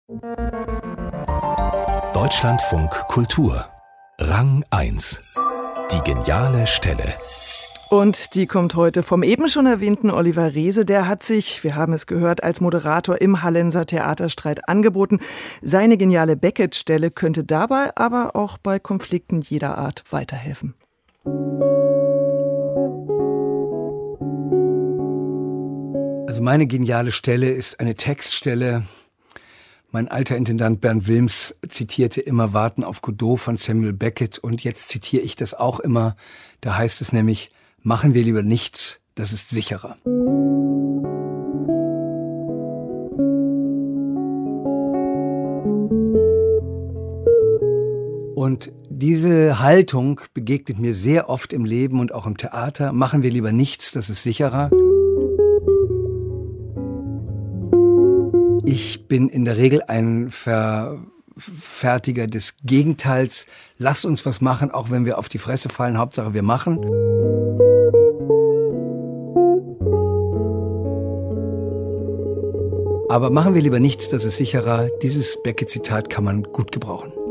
Deutschlandfunk Kultur Rang 1. Die geniale Stelle. Und die kommt heute vom eben schon erwähnten Oliver Reese. Der hat sich, wir haben es gehört, als Moderator im Hallenser Theaterstreit angeboten. Seine geniale Beckett-Stelle könnte dabei aber auch bei Konflikten jeder Art weiterhelfen. Also meine geniale Stelle ist eine Textstelle. Mein alter Intendant Bernd Wilms zitierte immer Warten auf Godot von Samuel Beckett und jetzt zitiere ich das auch immer. Da heißt es nämlich, machen wir lieber nichts, das ist sicherer. Und diese Haltung begegnet mir sehr oft im Leben und auch im Theater. Machen wir lieber nichts, das ist sicherer. Ich bin in der Regel ein Verfertiger des Gegenteils. Lasst uns was machen, auch wenn wir auf die Fresse fallen. Hauptsache, wir machen. Aber machen wir lieber nichts, das ist sicherer. Dieses Beckett-Zitat kann man gut gebrauchen.